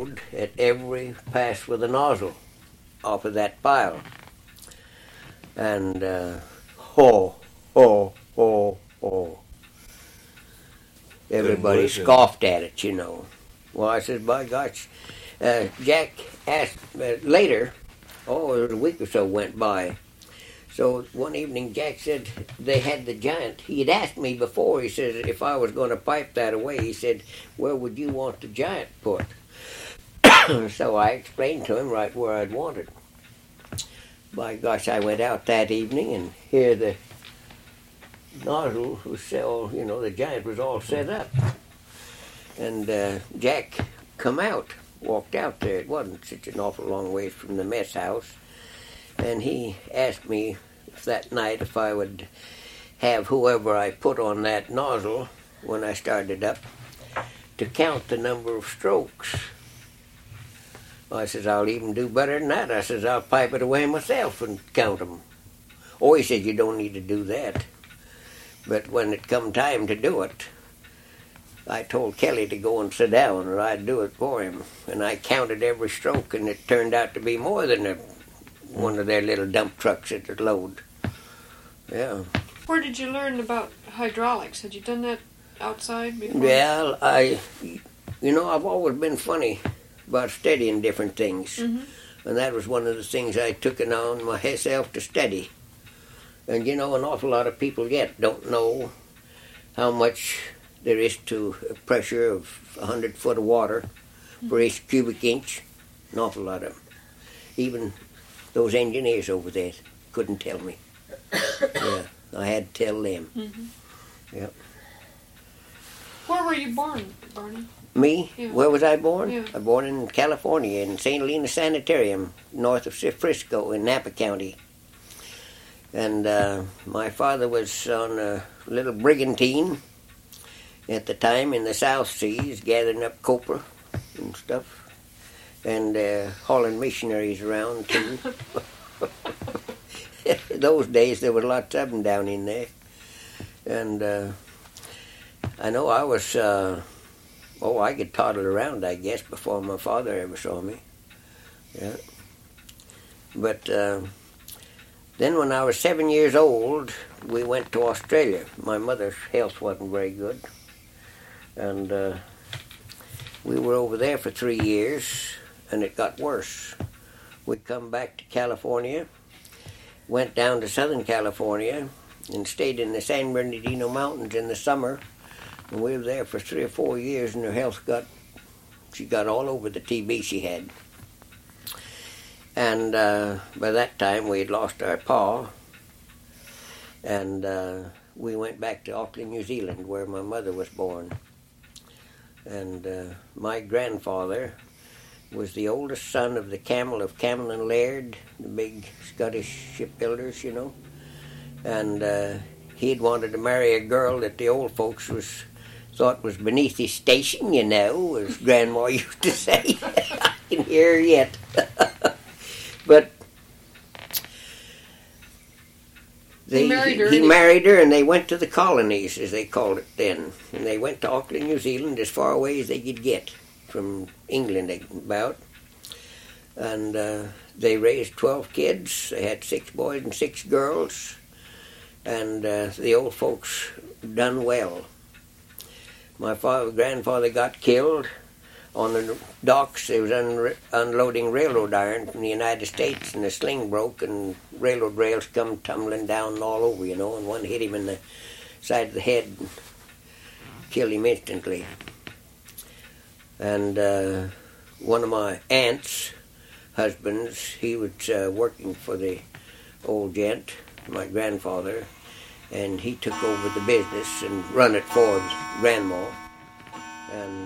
load at every pass with a nozzle off of that pile. And ho, ho, ho, ho. Everybody scoffed at it, you know. Well, I said, by gosh. Jack asked later, a week or so went by. So one evening Jack said they had the giant. He had asked me before, he said, if I was going to pipe that away, he said, where would you want the giant put? So I explained to him right where I'd want it. By gosh, I went out that evening and here the nozzle was all, the giant was all set up. And Jack come out, walked out there. It wasn't such an awful long ways from the mess house. And he asked me that night if I would have whoever I put on that nozzle when I started up to count the number of strokes. I says, I'll even do better than that. I says, I'll pipe it away myself and count them. Oh, he said, you don't need to do that. But when it come time to do it, I told Kelly to go and sit down or I'd do it for him. And I counted every stroke and it turned out to be more than one of their little dump trucks that would load. Yeah. Where did you learn about hydraulics? Had you done that outside before? Well, I've always been funny about studying different things. Mm-hmm. And that was one of the things I took it on myself to study. And an awful lot of people yet don't know how much there is to a pressure of 100 foot of water for each cubic inch. An awful lot of them. Even those engineers over there couldn't tell me. Yeah, I had to tell them. Mm-hmm. Yep. Where were you born, Barney? Me? Yeah. Where was I born? Yeah. I was born in California, in St. Helena Sanitarium, north of Frisco, in Napa County. And my father was on a little brigantine at the time in the South Seas, gathering up copra and stuff, and hauling missionaries around, too. Those days, there were lots of them down in there. And I know I was... I could toddle around, I guess, before my father ever saw me. Yeah. But then when I was 7 years old, we went to Australia. My mother's health wasn't very good. And we were over there for 3 years, and it got worse. We come back to California, went down to Southern California, and stayed in the San Bernardino Mountains in the summer. And we were there for 3 or 4 years, and her health she got all over the TB she had. And by that time, we had lost our pa. And we went back to Auckland, New Zealand, where my mother was born. And my grandfather was the oldest son of the Camel of Camel and Laird, the big Scottish shipbuilders, And he'd wanted to marry a girl that the old folks thought was beneath his station, as Grandma used to say. I can hear her yet. But he married her, and they went to the colonies, as they called it then. And they went to Auckland, New Zealand, as far away as they could get from England about. And they raised 12 kids. They had 6 boys and 6 girls. And the old folks done well. My grandfather got killed on the docks. They was unloading railroad iron from the United States, and the sling broke, and railroad rails come tumbling down all over, and one hit him in the side of the head and killed him instantly. And one of my aunt's husbands, he was working for the old gent, my grandfather, and he took over the business and run it for Grandma. And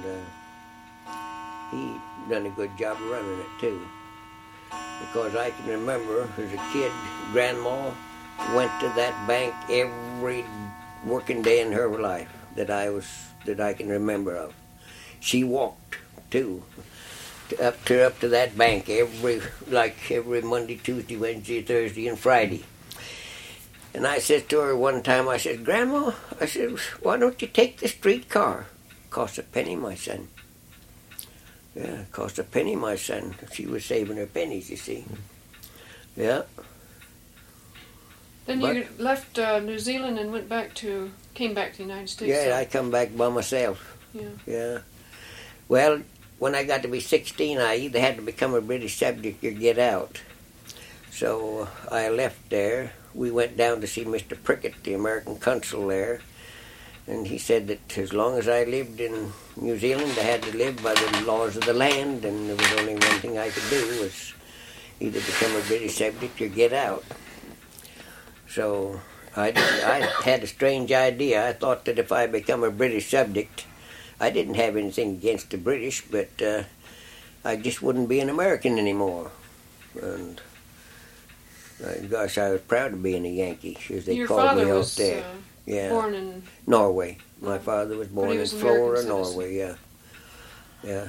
he done a good job of running it, too. Because I can remember, as a kid, Grandma went to that bank every working day in her life that I can remember of. She walked, too, up to that bank every Monday, Tuesday, Wednesday, Thursday, and Friday. And I said to her one time, I said, Grandma, I said, why don't you take the streetcar? Costs a penny, my son. Yeah, it cost a penny, my son. She was saving her pennies, you see. Yeah. Then But- you left New Zealand and came back to the United States. Yeah, so- I come back by myself. Yeah. Yeah. Well, when I got to be 16, I either had to become a British subject or get out. So I left there. We went down to see Mr. Prickett, the American consul there, and he said that as long as I lived in New Zealand, I had to live by the laws of the land, and there was only one thing I could do was either become a British subject or get out. So I had a strange idea. I thought that if I become a British subject, I didn't have anything against the British, but I just wouldn't be an American anymore. And gosh, I was proud of being a Yankee, as they Your called father me out was there. Yeah, born in. Norway. My father was born he in was American Flora, citizen. Norway. Yeah, yeah.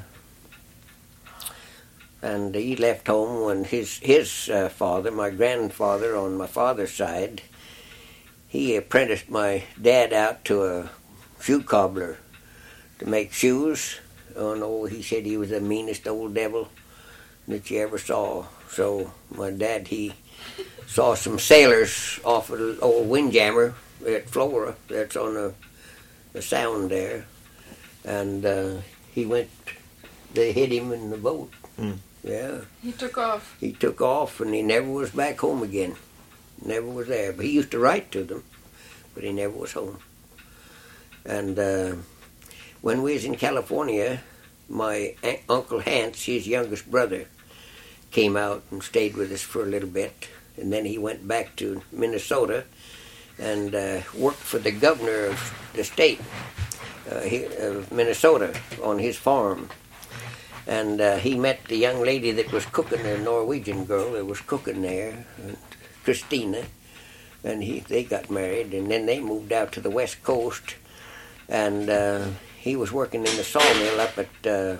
And he left home when his father, my grandfather on my father's side, he apprenticed my dad out to a shoe cobbler to make shoes. Oh no, he said he was the meanest old devil that you ever saw. So my dad, he saw some sailors off of the old Windjammer at Flora, that's on the sound there, and they hit him in the boat. Mm. Yeah. He took off. He took off and he never was back home again. Never was there. But he used to write to them, but he never was home. And when we was in California, my Uncle Hans, his youngest brother, came out and stayed with us for a little bit. And then he went back to Minnesota and worked for the governor of the state of Minnesota on his farm. And he met the young lady that was cooking, a Norwegian girl that was cooking there, Christina, and they got married, and then they moved out to the West Coast, and he was working in the sawmill up at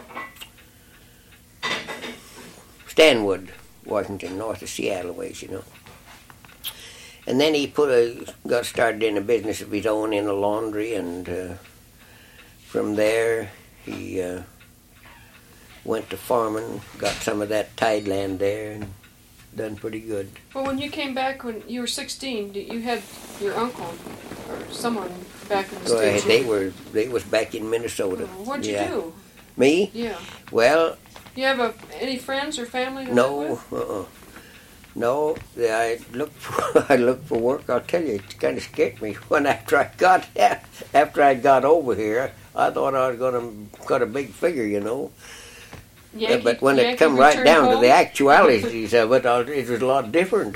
Stanwood, Washington, north of Seattle ways, you know. And then he got started in a business of his own in a laundry, and from there he went to farming, got some of that tideland there, and done pretty good. Well, when you came back when you were 16, you had your uncle or someone back in the Go ahead. States. They was back in Minnesota. What'd you do? Me? Yeah. Well, You have any friends or family to live no, with? no. I looked for work. I'll tell you, it kind of scared me. After I got over here, I thought I was gonna got a big figure, you know. But when it come right down to the actualities of it, it was a lot different.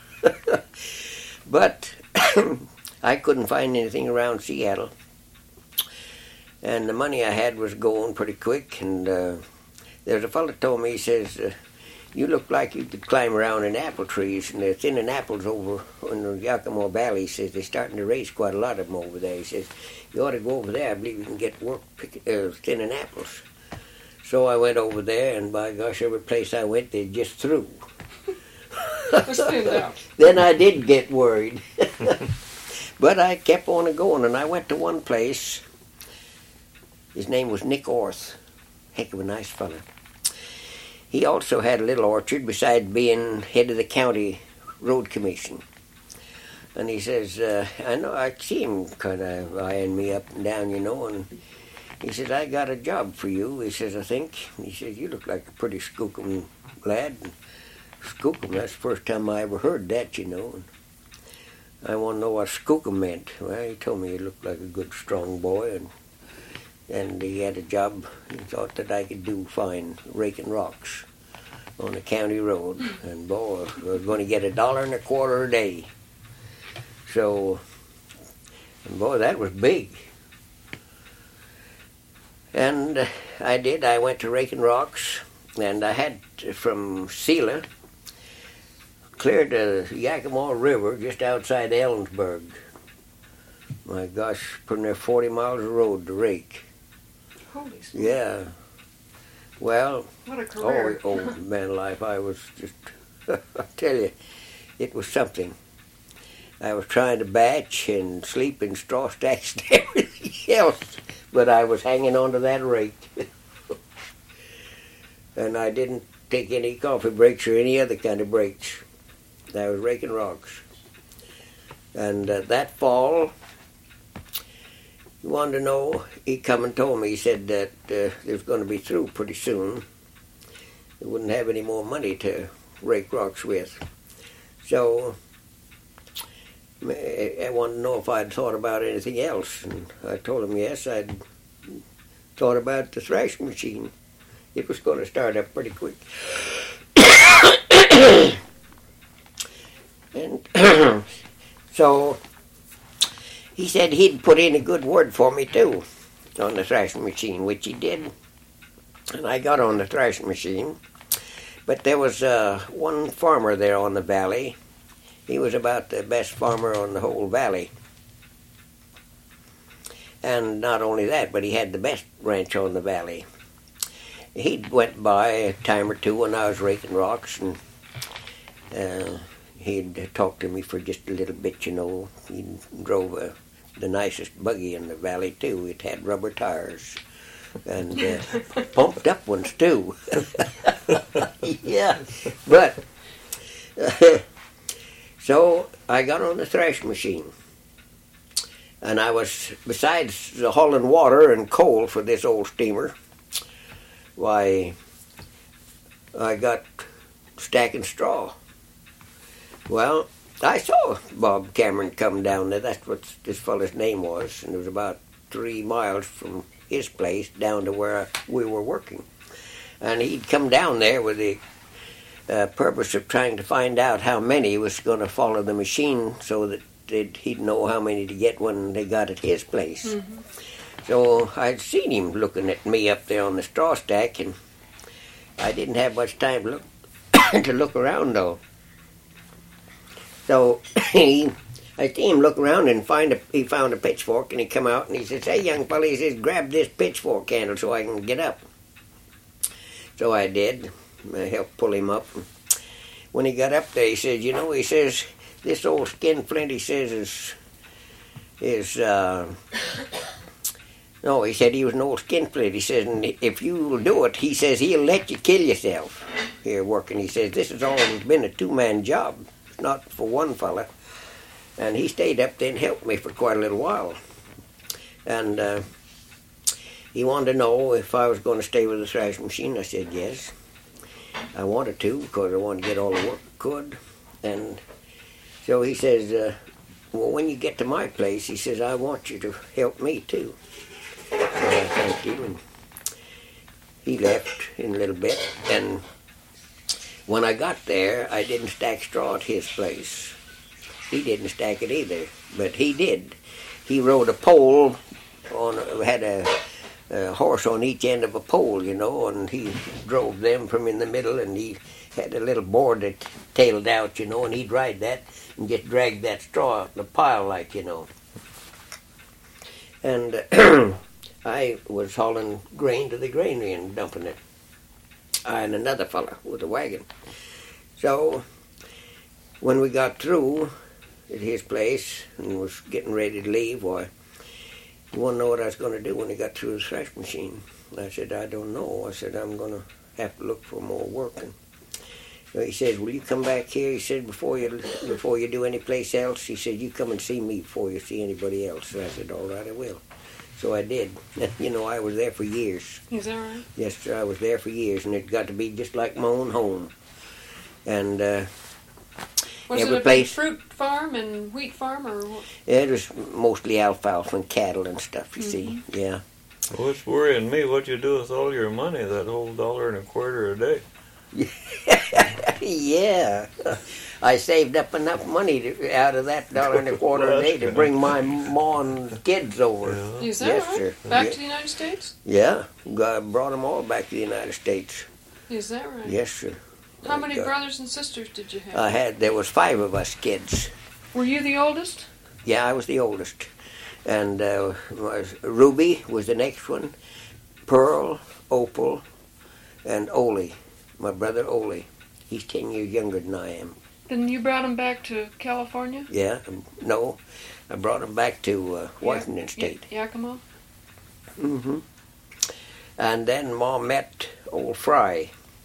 But I couldn't find anything around Seattle, and the money I had was going pretty quick. And there's a fellow told me, he says, "You look like you could climb around in apple trees, and they're thinning apples over in the Yakima Valley." He says they're starting to raise quite a lot of them over there. He says you ought to go over there. I believe you can get work thinning apples. So I went over there, and by gosh, every place I went, they just threw. Was thinned out. Then I did get worried. But I kept on going, and I went to one place. His name was Nick Orth. Heck of a nice fellow. He also had a little orchard besides being head of the county road commission. And he says, I see him kind of eyeing me up and down, you know, and he says, "I got a job for you," he says, "I think." He says, "You look like a pretty skookum lad." Skookum, that's the first time I ever heard that, you know. And I want to know what skookum meant. Well, he told me he looked like a good, strong boy, and he had a job he thought that I could do fine, raking rocks on the county road. And boy, I was going to get $1.25 a day. So, and boy, that was big. And I did. I went to raking rocks, and I had from Selah cleared the Yakima River just outside Ellensburg. My gosh, putting there 40 miles of road to rake. Holy smokes. Yeah. Well, What a career. oh man, life, I was just, I tell you, it was something. I was trying to batch and sleep in straw stacks and everything else, but I was hanging on to that rake. and I didn't take any coffee breaks or any other kind of breaks. I was raking rocks. And that fall, he wanted to know, he come and told me, he said that they was going to be through pretty soon. They wouldn't have any more money to rake rocks with. So I wanted to know if I'd thought about anything else. And I told him yes, I'd thought about the thrashing machine. It was going to start up pretty quick. And so he said he'd put in a good word for me too on the thrashing machine, which he did. And I got on the thrashing machine. But there was one farmer there on the valley. He was about the best farmer on the whole valley. And not only that, but he had the best ranch on the valley. He went by a time or two when I was raking rocks, and he'd talk to me for just a little bit, you know. He drove the nicest buggy in the valley, too. It had rubber tires. And pumped up ones, too. Yeah. But, so I got on the thrashing machine. And I was, besides hauling water and coal for this old steamer, why, I got stacking straw. Well, I saw Bob Cameron come down there. That's what this fellow's name was. And it was about 3 miles from his place down to where we were working. And he'd come down there with the purpose of trying to find out how many was going to follow the machine so that he'd know how many to get when they got at his place. Mm-hmm. So I'd seen him looking at me up there on the straw stack, and I didn't have much time to look to look around though. So I see him look around and he found a pitchfork, and he come out and he says, "Hey, young fella," he says, "grab this pitchfork handle so I can get up." So I did. I helped pull him up. When he got up there, he says, "You know," he says, "this old skinflint," he says, no, he said he was an old skinflint. He says, "and if you'll do it," he says, "he'll let you kill yourself here working." He says, "This has always been a 2-man job. It's not for one fella." And he stayed up there and helped me for quite a little while. And he wanted to know if I was going to stay with the thrashing machine. I said yes. I wanted to, because I wanted to get all the work I could. And so he says, "Well, when you get to my place," he says, "I want you to help me too." So I thanked him, and he left in a little bit. And when I got there, I didn't stack straw at his place. He didn't stack it either, but he did. He rode a pole had a horse on each end of a pole, you know, and he drove them from in the middle, and he had a little board that tailed out, you know, and he'd ride that and just drag that straw out in the pile, like, you know. And I was hauling grain to the granary and dumping it. I and another fella with a wagon. So when we got through at his place and was getting ready to leave, why, you want to know what I was going to do when he got through the thrash machine? I said, "I don't know." I said, "I'm going to have to look for more work." And so he said, "Will you come back here?" He said, before you do any place else," he said, "you come and see me before you see anybody else." So I said, "All right, I will." So I did. You know, I was there for years. Is that right? Yes, sir, I was there for years, and it got to be just like my own home. And was it a big fruit farm and wheat farm, or what? It was mostly alfalfa and cattle and stuff, you see. Yeah. What's worrying me, what you do with all your money, that whole $1.25 a day? Yeah. I saved up enough money out of that $1.25 a day to bring my ma and kids over. Yeah. Is that yes, right? Sir. Back to the United States? Yeah. God brought them all back to the United States. Is that right? Yes, sir. How many brothers and sisters did you have? There was 5 of us kids. Were you the oldest? Yeah, I was the oldest. And Ruby was the next one. Pearl, Opal, and Ole. My brother Ole. He's 10 years younger than I am. Then you brought him back to California? Yeah. No, I brought him back to Washington State. Yakima? Mm-hmm. And then Mom met old Fry.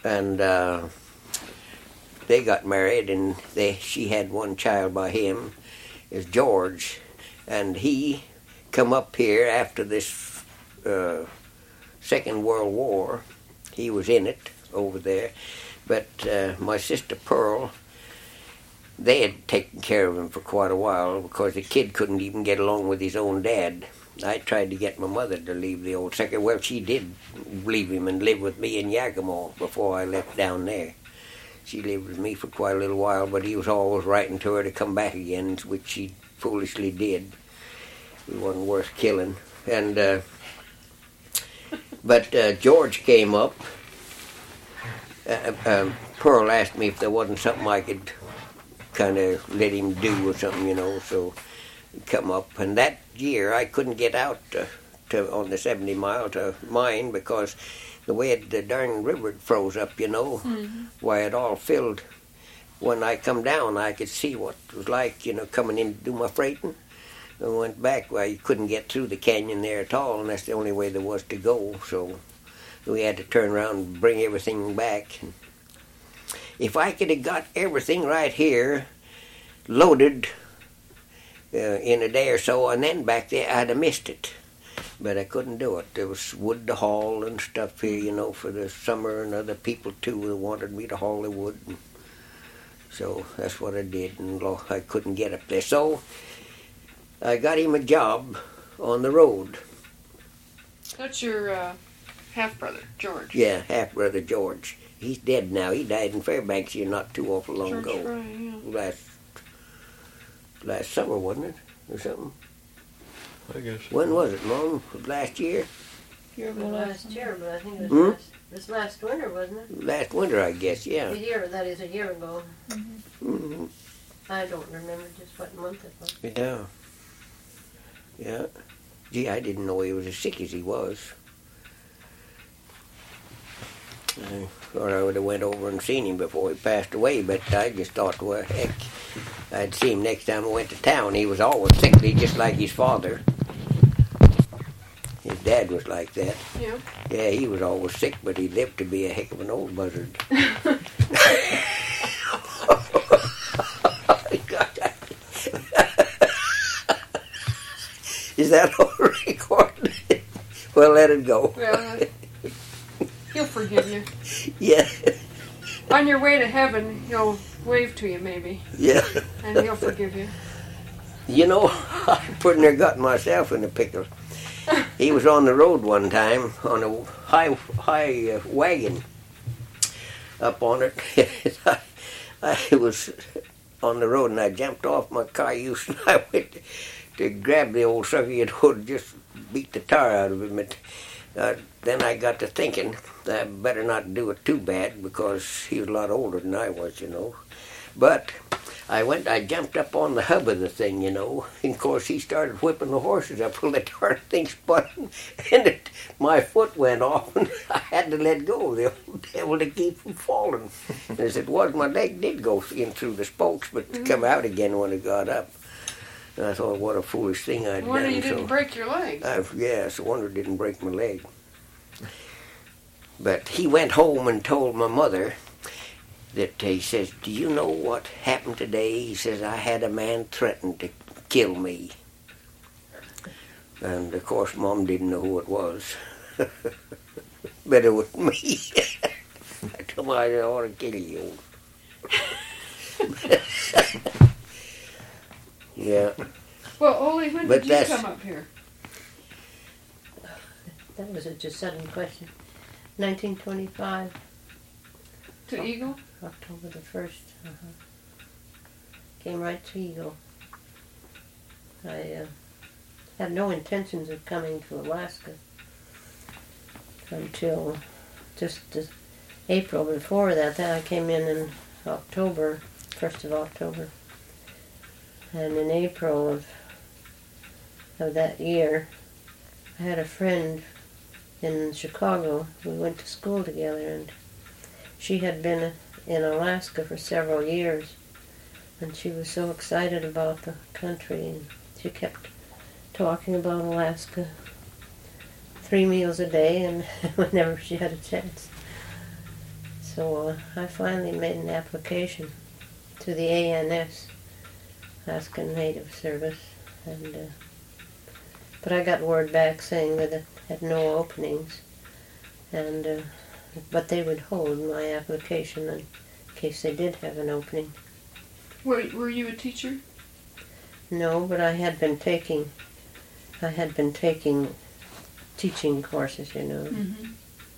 and they got married, and she had one child by him, is George, and he come up here after this Second World War. He was in it over there, but my sister Pearl, they had taken care of him for quite a while because the kid couldn't even get along with his own dad. I tried to get my mother to leave the old second. Well, she did leave him and live with me in Yakima before I left down there. She lived with me for quite a little while, but he was always writing to her to come back again, which she foolishly did. He wasn't worth killing. And but George came up. Pearl asked me if there wasn't something I could kind of let him do or something, so come up. And that year I couldn't get out to on the 70 mile to mine because the way the darn river froze up, why it all filled. When I come down, I could see what it was like, coming in to do my freighting. I went back where you couldn't get through the canyon there at all, and that's the only way there was to go. So we had to turn around and bring everything back. If I could have got everything right here loaded in a day or so, and then back there, I'd have missed it. But I couldn't do it. There was wood to haul and stuff here, for the summer, and other people too who wanted me to haul the wood. So that's what I did, and I couldn't get up there. So I got him a job on the road. That's your half-brother, George. Yeah, half-brother George. He's dead now. He died in Fairbanks here not too awful long George ago. Fry, yeah. Last summer, wasn't it? Or something? I guess. When was it, Mom? Last year? Well, last year, but I think it was this last winter, wasn't it? Last winter, I guess, yeah. A year, that is a year ago. Mm-hmm. I don't remember just what month it was. Yeah. Yeah. Gee, I didn't know he was as sick as he was. I thought I would have went over and seen him before he passed away, but I just thought, well, heck, I'd see him next time I went to town. He was always sickly, just like his father. His dad was like that. Yeah. Yeah, he was always sick, but he lived to be a heck of an old buzzard. Is that all recorded? Well, let it go. Well, he'll forgive you. Yeah. On your way to heaven, he'll wave to you, maybe. Yeah. And he'll forgive you. I'm putting their gut myself in a pickle. He was on the road one time on a high wagon up on it. I was on the road and I jumped off my cayuse and I went to grab the old sucker and would just beat the tar out of him. Then I got to thinking I better not do it too bad because he was a lot older than I was, But I jumped up on the hub of the thing, and of course he started whipping the horses up till the darn thing spun, and my foot went off, and I had to let go of the old devil to keep from falling. As it was, my leg did go in through the spokes, but to come out again when it got up. And I thought, what a foolish thing I'd No wonder done. you didn't break your leg. Yes, I wonder it didn't break my leg. But he went home and told my mother that he says, do you know what happened today? He says, I had a man threaten to kill me. And of course, Mom didn't know who it was. But it was me. I told him I ought to kill you. Yeah. Well, Ole, when But did you come up here? That was just a sudden question. 1925, To Eagle? October the 1st. Came right to Eagle. I had no intentions of coming to Alaska until just April. Before that, I came in October, 1st of October. And in April of that year, I had a friend in Chicago. We went to school together, and she had been in Alaska for several years, and she was so excited about the country, and she kept talking about Alaska 3 meals a day, and whenever she had a chance. So I finally made an application to the ANS, Alaska Native Service, and but I got word back saying that it had no openings, and but they would hold my application in case they did have an opening. Were you a teacher? No, but I had been taking teaching courses, you know. Mm-hmm.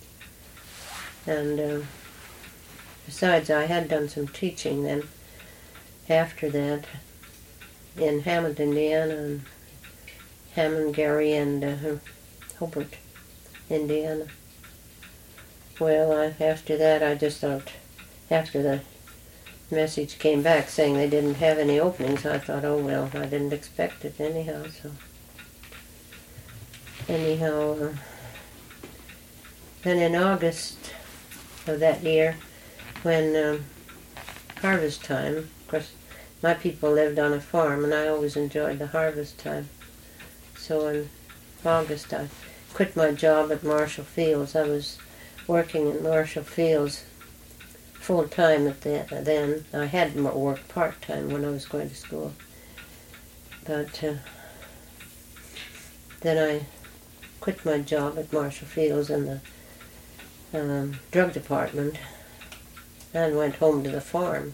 And besides, I had done some teaching then after that in Hammond, Indiana, and Hammond, Gary, and Hobart, Indiana. Well, after that, I just thought, after the message came back saying they didn't have any openings, I thought, oh well, I didn't expect it anyhow, so. Anyhow, then in August of that year, when harvest time, of course, my people lived on a farm, and I always enjoyed the harvest time. So in August, I quit my job at Marshall Fields. I was working in Marshall Fields full-time at that. Then I had worked part-time when I was going to school. But then I quit my job at Marshall Fields in the drug department and went home to the farm.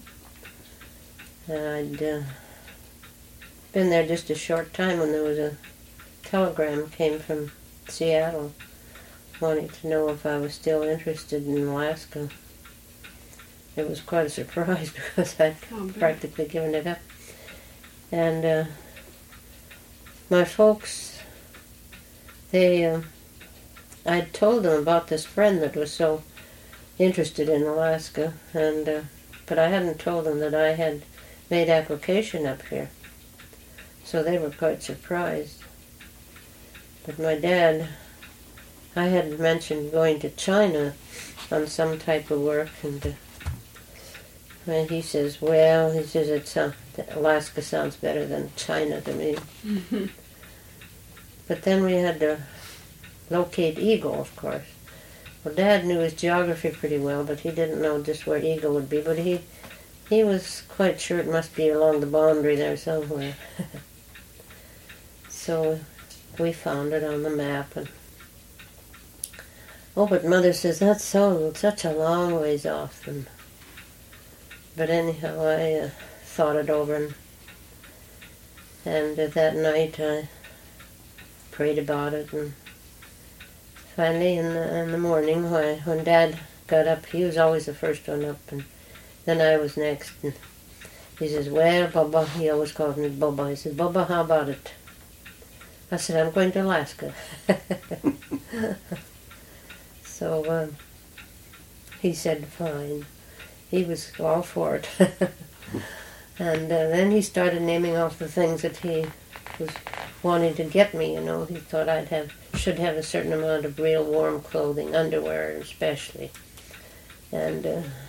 And I'd been there just a short time when there was a telegram came from Seattle wanting to know if I was still interested in Alaska. It was quite a surprise because I'd practically given it up. And my folks, I'd told them about this friend that was so interested in Alaska, and but I hadn't told them that I had made application up here. So they were quite surprised. But my dad, I had mentioned going to China on some type of work, and he says, well, he says Alaska sounds better than China to me. Mm-hmm. But then we had to locate Eagle, of course. Well, Dad knew his geography pretty well, but he didn't know just where Eagle would be. But he was quite sure it must be along the boundary there somewhere. So we found it on the map. But Mother says, that's such a long ways off. But anyhow, I thought it over, and that night I prayed about it, and finally in the morning when Dad got up, he was always the first one up, and then I was next, and he says, well, Bubba, he always calls me Bubba, he says, Bubba, how about it? I said, I'm going to Alaska. So he said, fine. He was all for it. And then he started naming off the things that he was wanting to get me, you know. He thought should have a certain amount of real warm clothing, underwear especially. And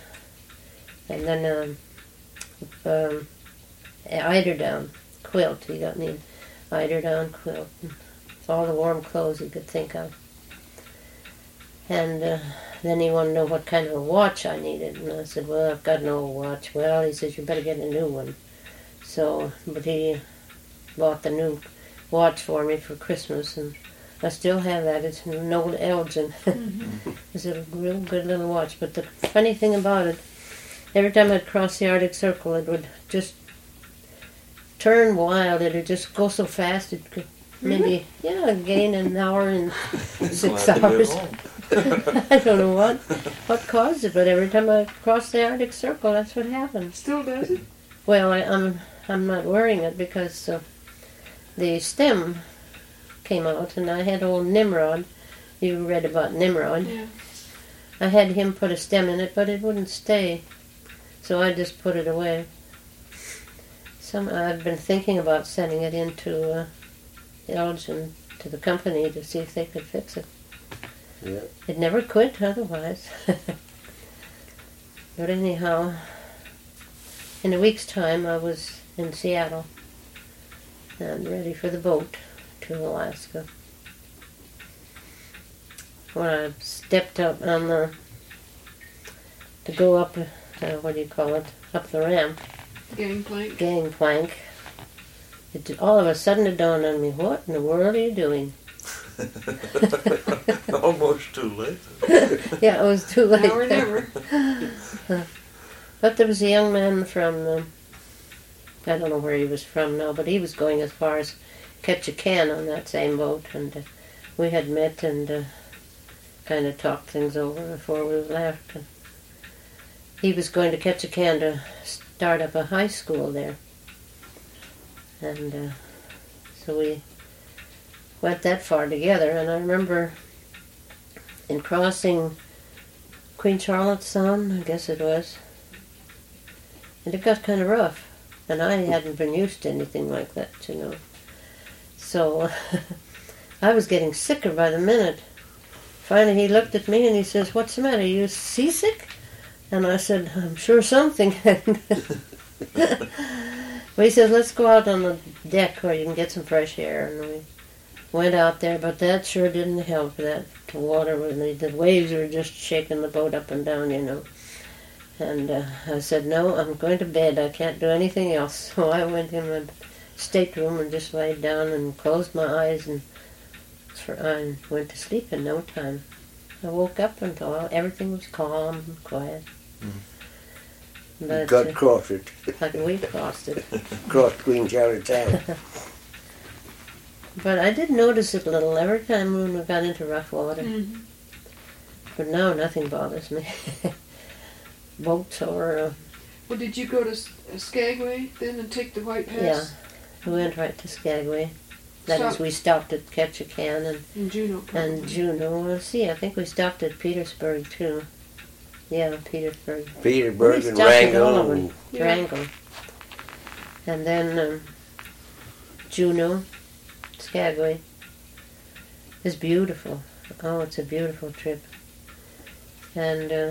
then eiderdown quilt. He got me an eiderdown quilt. All the warm clothes he could think of. And then he wanted to know what kind of a watch I needed. And I said, well, I've got no watch. Well, he says, you better get a new one. So, but he bought the new watch for me for Christmas, and I still have that. It's an old Elgin. Mm-hmm. It's a real good little watch. But the funny thing about it, every time I'd cross the Arctic Circle, it would just turn wild. It would just go so fast. It could maybe, gain an hour and 6 hours. I don't know what caused it, but every time I cross the Arctic Circle, that's what happens. Still does it? Well, I'm not wearing it because the stem came out, and I had old Nimrod. You read about Nimrod. Yeah. I had him put a stem in it, but it wouldn't stay, so I just put it away. I've been thinking about sending it into Elgin to the company to see if they could fix it. Yeah. It never quit otherwise. But anyhow, in a week's time I was in Seattle and ready for the boat to Alaska. When I stepped up on the to go up, what do you call it, up the ramp, Gangplank. All of a sudden it dawned on me, what in the world are you doing? Almost too late. Yeah, it was too late. Now or never. But there was a young man from, I don't know where he was from now, but he was going as far as Ketchikan on that same boat, and we had met and kind of talked things over before we left. And he was going to Ketchikan to start up a high school there. And so we went that far together, and I remember in crossing Queen Charlotte's Sound, I guess it was, and it got kind of rough, and I hadn't been used to anything like that, you know. So I was getting sicker by the minute. Finally he looked at me and he says, "What's the matter, you seasick?" And I said, "I'm sure something." Well, he says, "Let's go out on the deck where you can get some fresh air." And we went out there, but that sure didn't help. That water, the waves were just shaking the boat up and down, you know. And I said, "No, I'm going to bed. I can't do anything else." So I went in my stateroom and just laid down and closed my eyes and went to sleep in no time. I woke up and everything was calm and quiet. But, God crossed it. We crossed it. Crossed Queen Charlotte's Sound. But I did notice it a little every time when we got into rough water. Mm-hmm. But now nothing bothers me. Boats or... Well, did you go to Skagway then and take the White Pass? Yeah, we went right to Skagway. That is, we stopped at Ketchikan and Juneau. Probably. And Juneau. Well, see, I think we stopped at Petersburg too. Yeah, Petersburg. Petersburg We and stopped at all of Wrangell. them. Wrangell. And then Juneau, Skagway. It's beautiful. Oh, it's a beautiful trip. And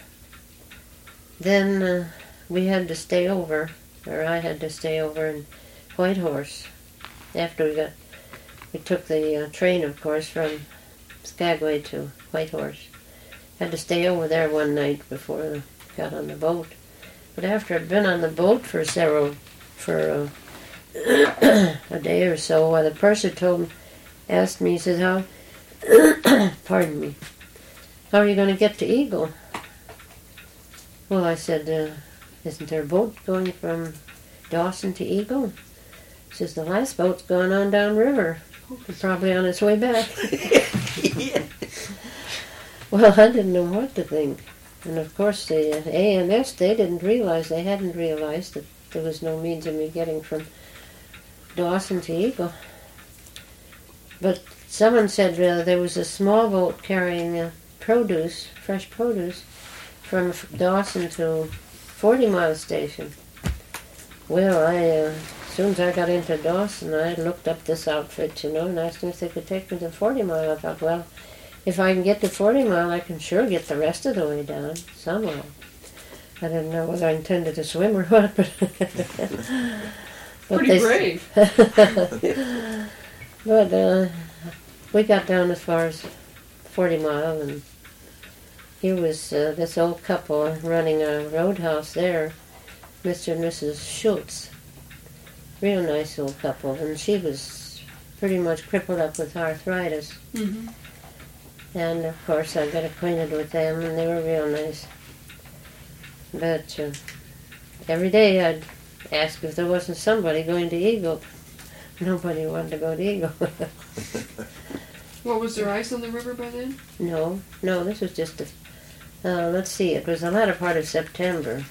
then we had to stay over, or I had to stay over in Whitehorse. After we took the train, of course, from Skagway to Whitehorse. Had to stay over there one night before we got on the boat. But after I'd been on the boat for a day or so, the purser asked me, he said, pardon me, how are you going to get to Eagle? Well, I said, isn't there a boat going from Dawson to Eagle? He says, the last boat's gone on downriver. It's probably on its way back. Yeah. Well, I didn't know what to think. And of course the AMS, they hadn't realized that there was no means of me getting from Dawson to Eagle. But someone said there was a small boat carrying fresh produce, from Dawson to 40 Mile Station. Well, as soon as I got into Dawson, I looked up this outfit, and asked them if they could take me to 40 Mile. I thought, well, if I can get to 40 Mile, I can sure get the rest of the way down, somehow. I didn't know whether I intended to swim or what, but... Pretty brave. But we got down as far as 40 Mile, and here was this old couple running a roadhouse there, Mr. and Mrs. Schultz. Real nice old couple, and she was pretty much crippled up with arthritis. Mm-hmm. And of course I got acquainted with them, and they were real nice. But every day I'd ask if there wasn't somebody going to Eagle. Nobody wanted to go to Eagle. What, was there ice on the river by then? No, this was just let's see, it was the latter part of September.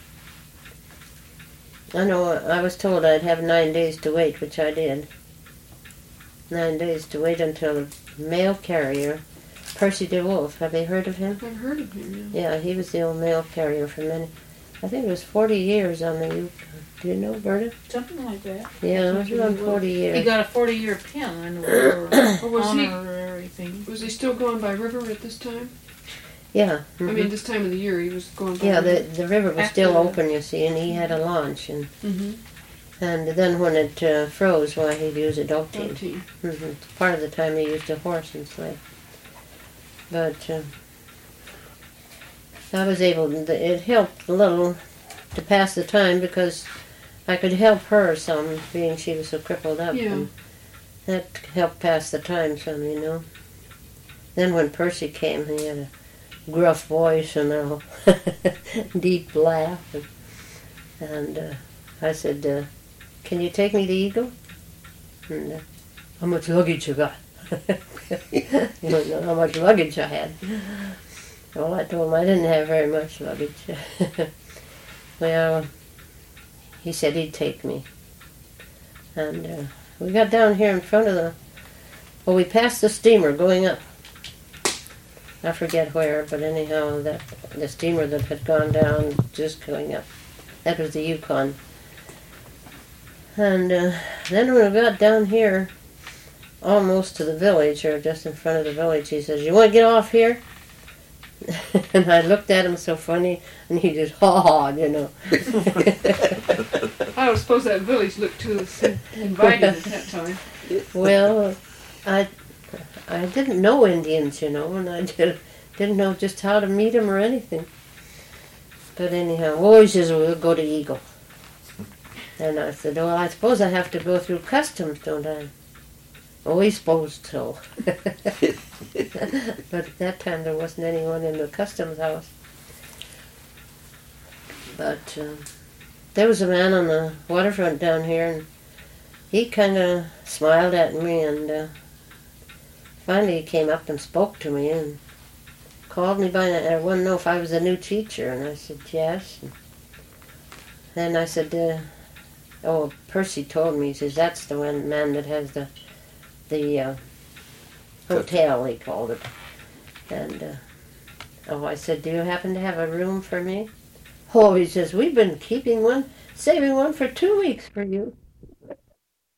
I know I was told I'd have 9 days to wait, which I did. 9 days to wait until the mail carrier, Percy DeWolf, have they heard of him? I've heard of him, yeah. Yeah, he was the old mail carrier for many, I think it was 40 years on the Yukon. Do you know, Berta? Something like that. Yeah, it was around 40 He years. got a 40-year pin and or was he- honorary thing. Was he still going by river at this time? Yeah. I mean, this time of the year he was going by Yeah, river. the river was still open, you see, and he had a launch. And then when it froze, well, he'd use a dog team. Part of the time he used a horse and sleigh. But I was able it helped a little to pass the time because I could help her some, being she was so crippled up. Yeah. And that helped pass the time some, you know. Then when Percy came, he had a gruff voice and a deep laugh. And I said, can you take me to Eagle? And, how much luggage you got? You don't know how much luggage I had. Well, I told him I didn't have very much luggage. Well, he said he'd take me. And we got down here in front of we passed the steamer going up. I forget where, but anyhow, the steamer that had gone down, just going up. That was the Yukon. And then when we got down here, almost to the village, or just in front of the village, he says, "You want to get off here?" And I looked at him so funny, and he just ha-ha, you know. I don't suppose that village looked too inviting at that time. Well, I didn't know Indians, you know, and I didn't know just how to meet them or anything. But anyhow, he says, "We'll go to Eagle." And I said, "Well, I suppose I have to go through customs, don't I?" "Oh, he supposed so." But at that time there wasn't anyone in the customs house. But there was a man on the waterfront down here, and he kind of smiled at me, and finally he came up and spoke to me and called me by name. I wanted to know if I was a new teacher, and I said yes. And I said, Percy told me, he says, "That's the one man that has the hotel," he called it. And I said, "Do you happen to have a room for me?" "Oh," he says, "we've been saving one for 2 weeks for you."